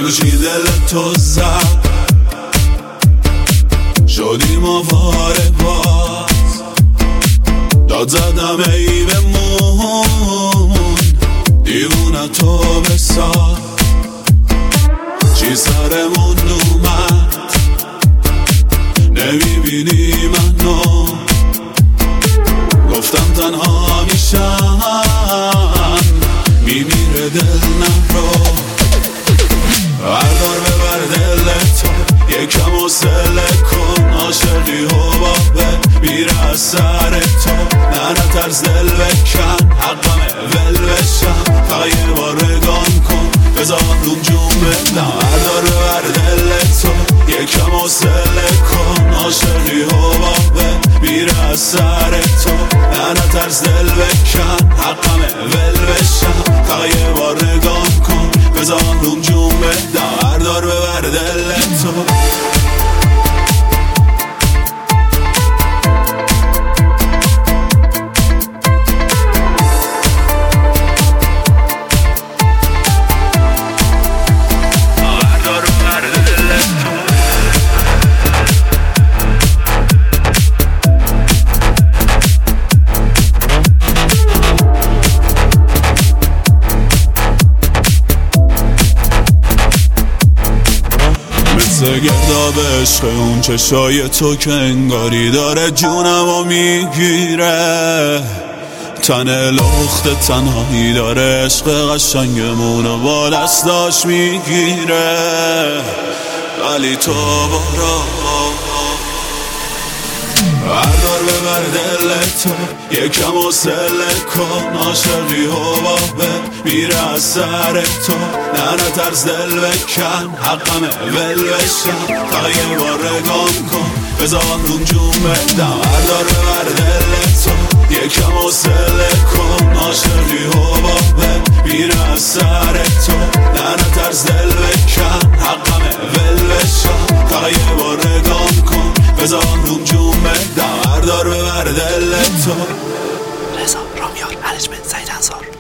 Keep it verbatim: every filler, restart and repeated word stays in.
چی دل تو زد شدیم آواره باز داد زدم ای بمون دیوونه تو بساز چی سرمون اومد نمیبینی منو گفتم تنها میشم میمیره دل نرو بردار ببر دل تو یکم حوصله کن عاشقی حبابه میره از سر تو نه نترس دل بکن حقمه ول بشم فقط یه بار نگام کن بذار روم جون بدم بردار ببر دل تو یکم حوصله کن عاشقی حبابه میره از سر تو نه نترس دل بکن حقمه ول بشم فقط یه بار نگام کن بذار روم جون بدم بردار ببر دل تو گرداب عشق اون چشای تو که انگاری داره جونمو میگیره تن لخت تنهایی داره عشق قشنگمونو با دستاش میگیره ولی تو برو بردار ببر دل تو یکم حوصله کن عاشقی حبابه میره از سر تو نه نترس دل بکن حقمه ول بشم فقط یه بار نگام کن بذار روم جون بدم بردار ببر دل تو یکم حوصله کن عاشقی حبابه میره از سر تو نه نترس دل بکن حقمه ول بشم فقط یه بار نگام کن بذار روم جون بدم بردار ببر دل تو رضا رامیار ارنجمنت سعید انصار.